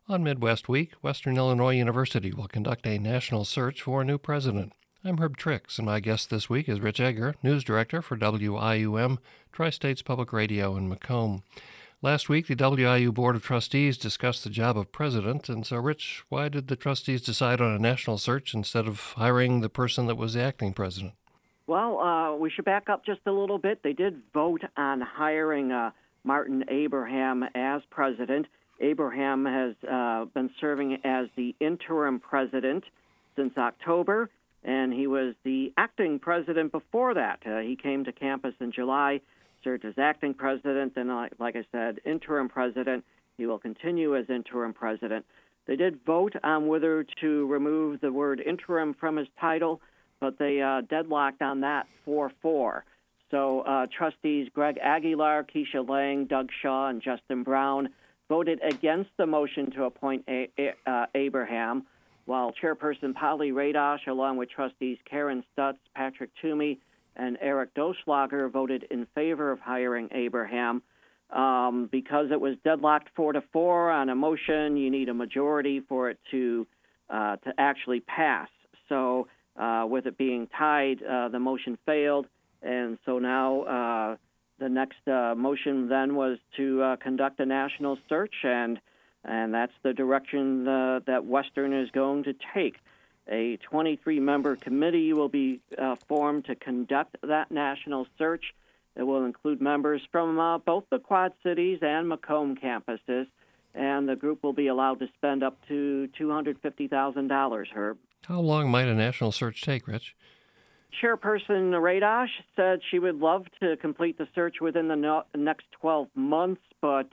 On Midwest Week, Western Illinois University will conduct a national search for a new president. I'm Herb Trix, and my guest this week is Rich Egger, News Director for WIUM, Tri-States Public Radio in Macomb. Last week, the WIU Board of Trustees discussed the job of president, and so, Rich, why did the trustees decide on a national search instead of hiring the person that was the acting president? Well, we should back up just a little bit. They did vote on hiring Martin Abraham as president. Abraham has been serving as the interim president since October, and he was the acting president before that. He came to campus in July, served as acting president, and like I said, interim president. He will continue as interim president. They did vote on whether to remove the word interim from his title, but they deadlocked on that 4-4. So trustees Greg Aguilar, Keisha Lang, Doug Shaw, and Justin Brown voted against the motion to appoint Abraham, while Chairperson Polly Radosh, along with trustees Karen Stutz, Patrick Toomey, and Eric Doschlager, voted in favor of hiring Abraham. Because it was deadlocked 4-4 on a motion, you need a majority for it to actually pass. So with it being tied, the motion failed, and so now the next motion then was to conduct a national search, and that's the direction that Western is going to take. A 23-member committee will be formed to conduct that national search. It will include members from both the Quad Cities and Macomb campuses, and the group will be allowed to spend up to $250,000, Herb. How long might a national search take, Rich? Chairperson Radosh said she would love to complete the search within the next 12 months, but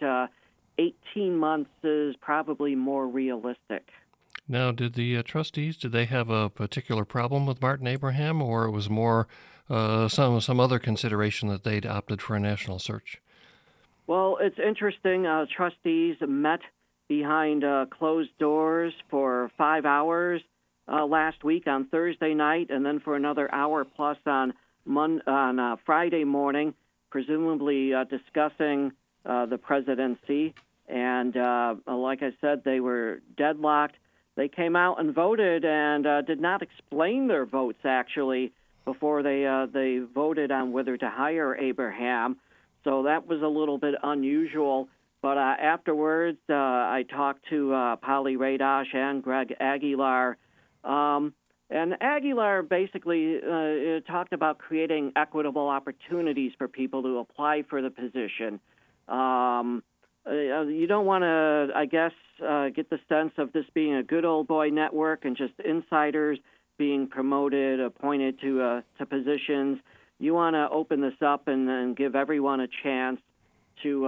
18 months is probably more realistic. Now, did the trustees, did they have a particular problem with Martin Abraham, or it was more some other consideration that they'd opted for a national search? Well, it's interesting. Trustees met behind closed doors for 5 hours last week on Thursday night, and then for another hour plus on Friday morning, presumably discussing the presidency. And like I said, they were deadlocked. They came out and voted and did not explain their votes, actually, before they voted on whether to hire Abraham. So that was a little bit unusual. But afterwards, I talked to Polly Radosh and Greg Aguilar. And Aguilar basically talked about creating equitable opportunities for people to apply for the position. You don't want to, I guess, get the sense of this being a good old boy network and just insiders being promoted, appointed to positions. You want to open this up and give everyone a chance to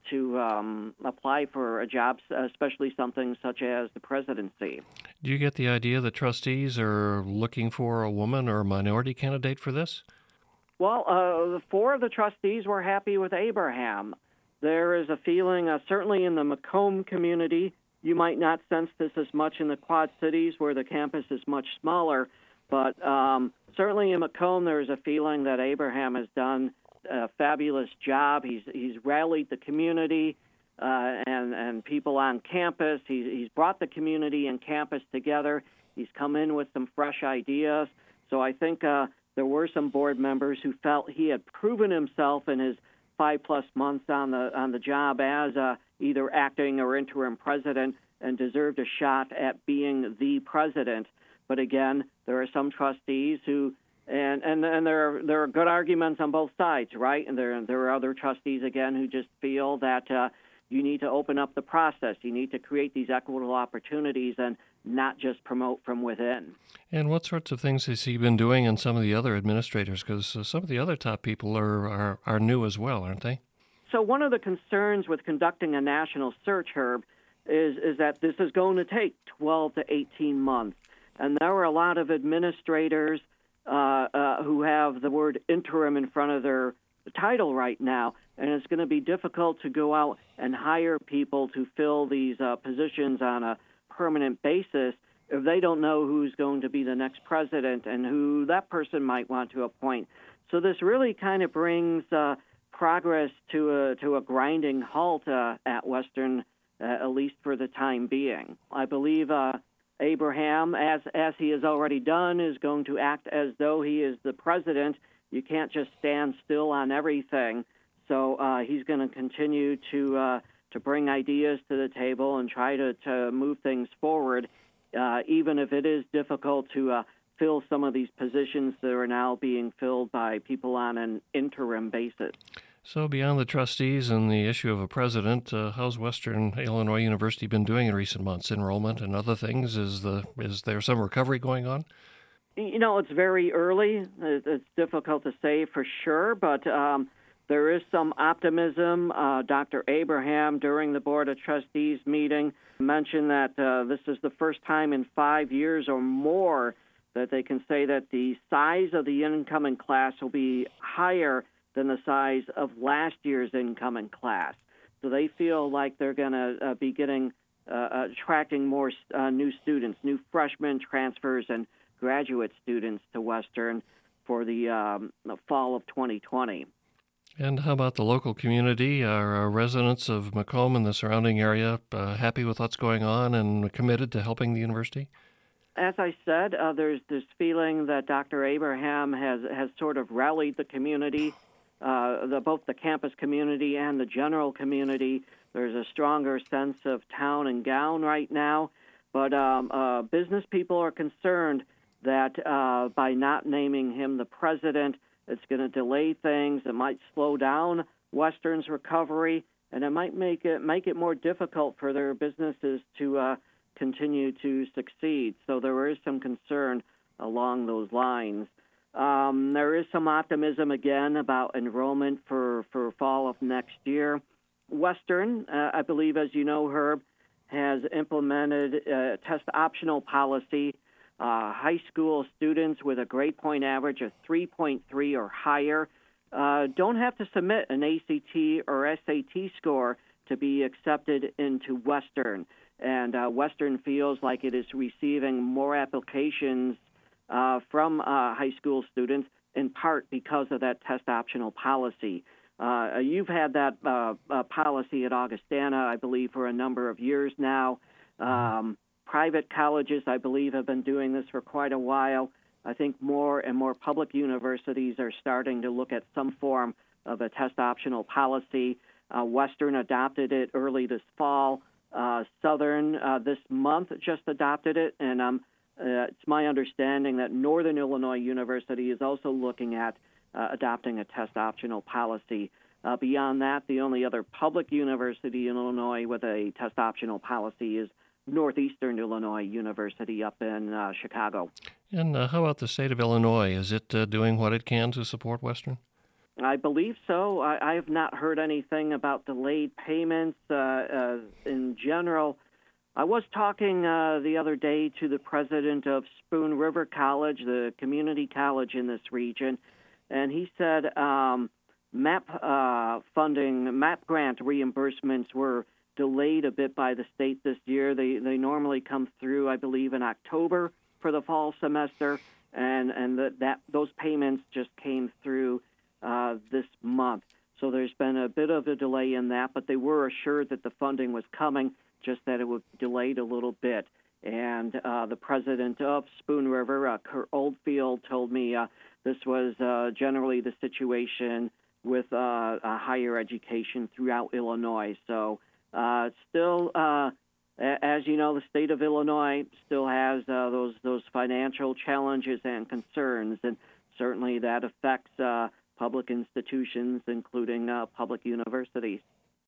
apply for a job, especially something such as the presidency. Do you get the idea that trustees are looking for a woman or a minority candidate for this? Well, 4 of the trustees were happy with Abraham. There is a feeling, certainly in the Macomb community, you might not sense this as much in the Quad Cities where the campus is much smaller, but certainly in Macomb there is a feeling that Abraham has done a fabulous job. He's rallied the community and people on campus. He's brought the community and campus together. He's come in with some fresh ideas. So I think there were some board members who felt he had proven himself in his 5+ months on the job as either acting or interim president and deserved a shot at being the president. But again, there are some trustees who and there are good arguments on both sides, right? And there are other trustees again who just feel that you need to open up the process. You need to create these equitable opportunities and not just promote from within. And what sorts of things has he been doing in some of the other administrators? Because some of the other top people are new as well, aren't they? So one of the concerns with conducting a national search, Herb, is that this is going to take 12 to 18 months. And there are a lot of administrators who have the word interim in front of their title right now, and it's going to be difficult to go out and hire people to fill these positions on a permanent basis if they don't know who's going to be the next president and who that person might want to appoint. So this really kind of brings progress to a grinding halt at Western at least for the time being. I believe Abraham, as he has already done, is going to act as though he is the president. You can't just stand still on everything. So he's going to continue to bring ideas to the table and try to move things forward, even if it is difficult to fill some of these positions that are now being filled by people on an interim basis. So beyond the trustees and the issue of a president, how's Western Illinois University been doing in recent months? Enrollment and other things? Is there some recovery going on? It's very early. It's difficult to say for sure, but there is some optimism. Dr. Abraham, during the Board of Trustees meeting, mentioned that this is the first time in 5 years or more that they can say that the size of the incoming class will be higher than the size of last year's incoming class. So they feel like they're going to be attracting more new students, new freshmen, transfers, and graduate students to Western for the fall of 2020. And how about the local community? Are residents of Macomb and the surrounding area happy with what's going on and committed to helping the university? As I said, there's this feeling that Dr. Abraham has sort of rallied the community, both the campus community and the general community. There's a stronger sense of town and gown right now, but business people are concerned that by not naming him the president, it's going to delay things. It might slow down Western's recovery, and it might make it more difficult for their businesses to continue to succeed. So there is some concern along those lines. There is some optimism again about enrollment for fall of next year. Western, I believe, as you know, Herb, has implemented a test optional policy. High school students with a grade point average of 3.3 or higher don't have to submit an ACT or SAT score to be accepted into Western. And Western feels like it is receiving more applications from high school students, in part because of that test optional policy. You've had that policy at Augustana, I believe, for a number of years now. Private colleges, I believe, have been doing this for quite a while. I think more and more public universities are starting to look at some form of a test optional policy. Western adopted it early this fall. Southern this month just adopted it, and it's my understanding that Northern Illinois University is also looking at adopting a test optional policy. Beyond that, the only other public university in Illinois with a test optional policy is Northeastern Illinois University up in Chicago. And how about the state of Illinois? Is it doing what it can to support Western? I believe so. I have not heard anything about delayed payments in general. I was talking the other day to the president of Spoon River College, the community college in this region, and he said MAP grant reimbursements were delayed a bit by the state this year. They normally come through, I believe, in October for the fall semester, and those payments just came through this month. So there's been a bit of a delay in that, but they were assured that the funding was coming, just that it was delayed a little bit. And the president of Spoon River, Kurt Oldfield, told me this was generally the situation with higher education throughout Illinois. So still, as you know, the state of Illinois still has those financial challenges and concerns, and certainly that affects public institutions, including public universities.